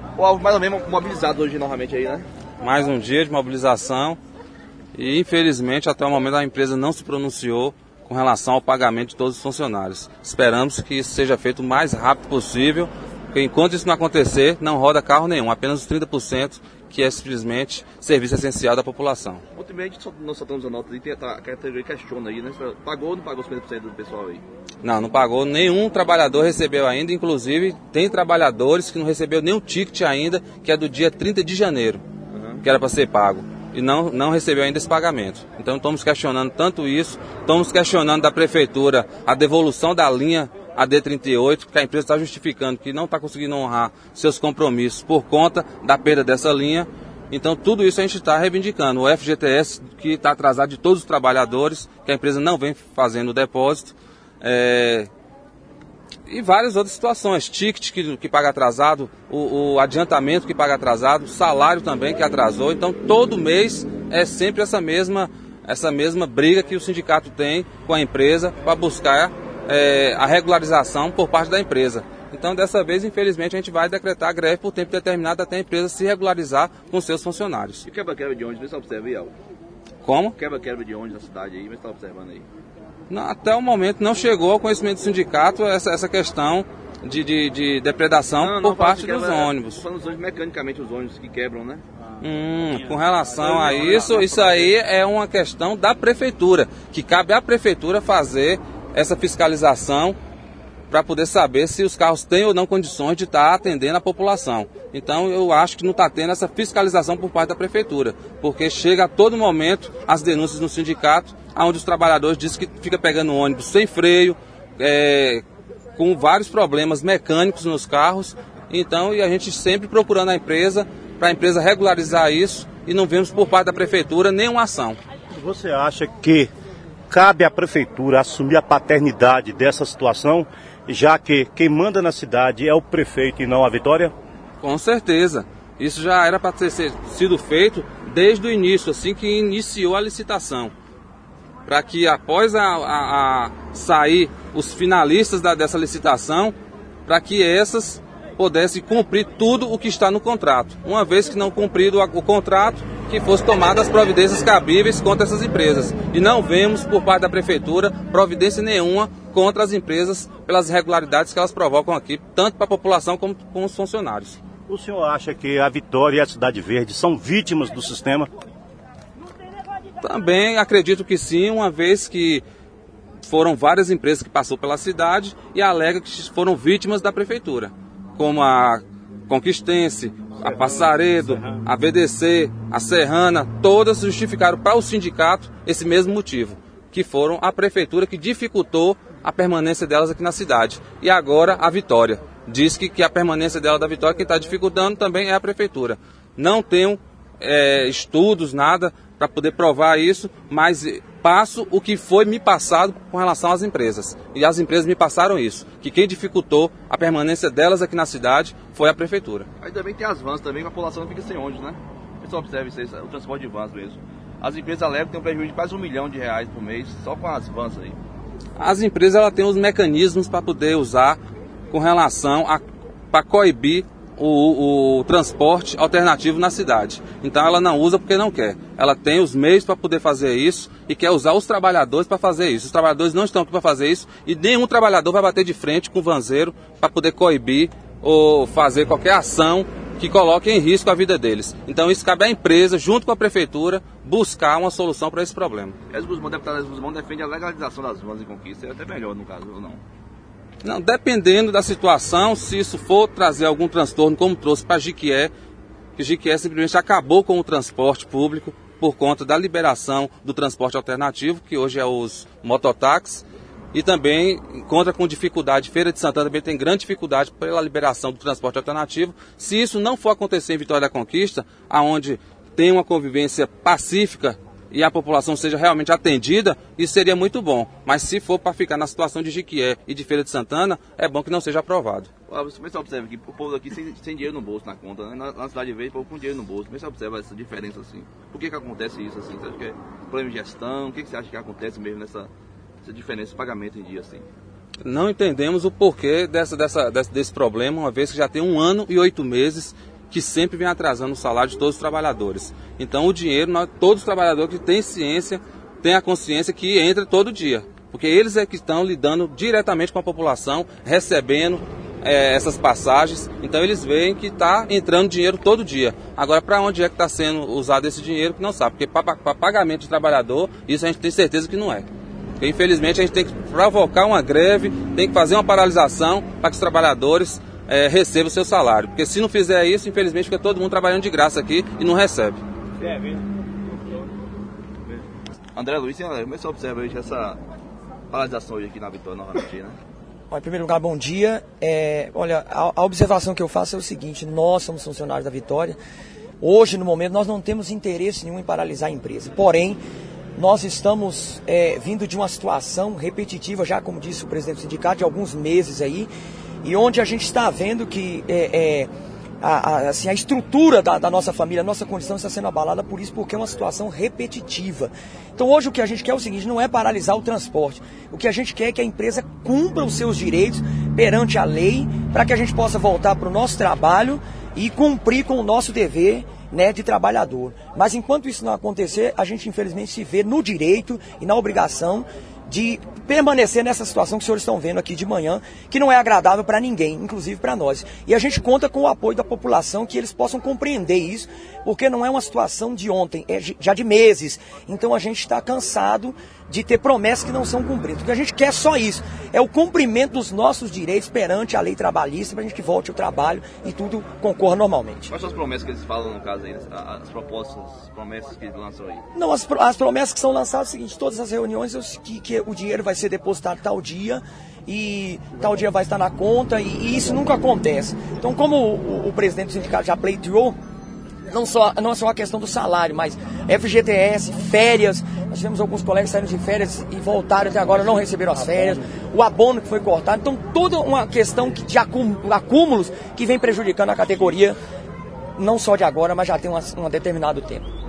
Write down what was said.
Mais ou menos mobilizado hoje novamente aí, né? Mais um dia de mobilização e, infelizmente, até o momento a empresa não se pronunciou com relação ao pagamento de todos os funcionários. Esperamos que isso seja feito o mais rápido possível, porque enquanto isso não acontecer, não roda carro nenhum, apenas os 30%, que é simplesmente serviço essencial da população. Ultimamente, nós soltamos a nota aí, tem a categoria questiona aí, né? Pagou ou não pagou os 50% do pessoal aí? Não pagou, nenhum trabalhador recebeu ainda, inclusive tem trabalhadores que não recebeu nenhum ticket ainda, que é do dia 30 de janeiro, que era para ser pago. E não recebeu ainda esse pagamento. Então estamos questionando tanto isso, estamos questionando da prefeitura a devolução da linha AD38, porque a empresa está justificando que não está conseguindo honrar seus compromissos por conta da perda dessa linha. Então tudo isso a gente está reivindicando. O FGTS que está atrasado de todos os trabalhadores, que a empresa não vem fazendo o depósito. E várias outras situações, ticket que paga atrasado, o adiantamento que paga atrasado, salário também que atrasou. Então todo mês é sempre essa mesma briga que o sindicato tem com a empresa para buscar a regularização por parte da empresa. Então dessa vez, infelizmente, a gente vai decretar greve por tempo determinado até a empresa se regularizar com seus funcionários. E quebra-quebra de ônibus, vê se observa aí, Alvo. Como? Quebra-quebra de ônibus na cidade aí, vê se está observando aí. Não, até o momento não chegou ao conhecimento do sindicato essa questão de depredação por parte dos ônibus. Estou falando dos ônibus, mecanicamente os ônibus que quebram, né? Com relação a isso aí é uma questão da prefeitura, que cabe à prefeitura fazer essa fiscalização para poder saber se os carros têm ou não condições de estar atendendo a população. Então eu acho que não está tendo essa fiscalização por parte da prefeitura, porque chega a todo momento as denúncias no sindicato, onde os trabalhadores dizem que fica pegando ônibus sem freio, com vários problemas mecânicos nos carros. Então, e a gente sempre procurando a empresa, para a empresa regularizar isso, e não vemos por parte da prefeitura nenhuma ação. Você acha que cabe à prefeitura assumir a paternidade dessa situação, já que quem manda na cidade é o prefeito e não a Vitória? Com certeza. Isso já era para ter sido feito desde o início, assim que iniciou a licitação. Para que após sair os finalistas dessa licitação, para que essas pudessem cumprir tudo o que está no contrato. Uma vez que não cumprido o contrato, que fosse tomadas as providências cabíveis contra essas empresas. E não vemos por parte da prefeitura providência nenhuma contra as empresas pelas irregularidades que elas provocam aqui, tanto para a população como com os funcionários. O senhor acha que a Vitória e a Cidade Verde são vítimas do sistema? Também acredito que sim, uma vez que foram várias empresas que passou pela cidade e alega que foram vítimas da prefeitura, como a Conquistense, a Passaredo, a VDC, a Serrana, todas justificaram para o sindicato esse mesmo motivo, que foram a prefeitura que dificultou a permanência delas aqui na cidade. E agora a Vitória. Diz que a permanência dela da Vitória, quem está dificultando também é a prefeitura. Não tenho estudos, nada, para poder provar isso, mas passo o que foi me passado com relação às empresas. E as empresas me passaram isso, que quem dificultou a permanência delas aqui na cidade foi a prefeitura. Aí também tem as vans também, a população não fica sem ônibus, né? O pessoal observa isso aí, o transporte de vans mesmo. As empresas alegam que tem um prejuízo de quase R$1 milhão por mês, só com as vans aí. As empresas elas têm os mecanismos para poder usar com relação para coibir o transporte alternativo na cidade. Então ela não usa porque não quer. Ela tem os meios para poder fazer isso e quer usar os trabalhadores para fazer isso. Os trabalhadores não estão aqui para fazer isso e nenhum trabalhador vai bater de frente com o vanzeiro para poder coibir ou fazer qualquer ação que coloque em risco a vida deles. Então isso cabe à empresa, junto com a prefeitura, buscar uma solução para esse problema. O deputado Esdras Guzmão defende a legalização das vans em Conquista, é até melhor no caso, ou não? Não, dependendo da situação, se isso for trazer algum transtorno, como trouxe para Jiquié, que Jiquié simplesmente acabou com o transporte público por conta da liberação do transporte alternativo, que hoje é os mototáxis, e também encontra com dificuldade. Feira de Santana também tem grande dificuldade pela liberação do transporte alternativo. Se isso não for acontecer em Vitória da Conquista, aonde tem uma convivência pacífica e a população seja realmente atendida, isso seria muito bom. Mas se for para ficar na situação de Jiquié e de Feira de Santana, é bom que não seja aprovado. Você observa que o povo aqui sem dinheiro no bolso na conta, né? Na cidade verde, o povo com dinheiro no bolso. Você observa essa diferença assim. Por que acontece isso assim? Você acha que é problema de gestão? O que você acha que acontece mesmo essa diferença de pagamento em dia assim? Não entendemos o porquê desse problema, uma vez que já tem 1 ano e 8 meses que sempre vem atrasando o salário de todos os trabalhadores. Então o dinheiro, todos os trabalhadores que têm ciência, têm a consciência que entra todo dia. Porque eles é que estão lidando diretamente com a população, recebendo essas passagens. Então eles veem que está entrando dinheiro todo dia. Agora, para onde é que está sendo usado esse dinheiro, que não sabe. Porque para pagamento de trabalhador, isso a gente tem certeza que não é. Porque, infelizmente, a gente tem que provocar uma greve, tem que fazer uma paralisação para que os trabalhadores recebam o seu salário. Porque se não fizer isso, infelizmente, fica todo mundo trabalhando de graça aqui e não recebe. André Luiz, como é que você observa hoje essa paralisação hoje aqui na Vitória novamente, né? Em primeiro lugar, bom dia. Olha, a observação que eu faço é o seguinte: nós somos funcionários da Vitória. Hoje, no momento, nós não temos interesse nenhum em paralisar a empresa. Porém, nós estamos vindo de uma situação repetitiva, já como disse o presidente do sindicato, de alguns meses aí, e onde a gente está vendo que a estrutura da nossa família, a nossa condição está sendo abalada por isso, porque é uma situação repetitiva. Então hoje o que a gente quer é o seguinte: não é paralisar o transporte. O que a gente quer é que a empresa cumpra os seus direitos perante a lei, para que a gente possa voltar para o nosso trabalho e cumprir com o nosso dever, né, de trabalhador. Mas enquanto isso não acontecer, a gente infelizmente se vê no direito e na obrigação de permanecer nessa situação que os senhores estão vendo aqui de manhã, que não é agradável para ninguém, inclusive para nós. E a gente conta com o apoio da população, que eles possam compreender isso, porque não é uma situação de ontem, é já de meses. Então a gente está cansado de ter promessas que não são cumpridas. O que a gente quer é só isso, é o cumprimento dos nossos direitos perante a lei trabalhista, para a gente que volte ao trabalho e tudo concorra normalmente. Quais são as promessas que eles falam no caso aí, as propostas, as promessas que eles lançam aí? Não, as promessas que são lançadas é o seguinte: todas as reuniões que o dinheiro vai ser depositado tal dia e tal dia vai estar na conta, e isso nunca acontece. Então, como o presidente do sindicato já pleiteou, não só a questão do salário, mas FGTS, férias. Nós tivemos alguns colegas saindo de férias e voltaram até agora, não receberam as férias, o abono que foi cortado. Então, toda uma questão de acúmulos que vem prejudicando a categoria, não só de agora, mas já tem um determinado tempo.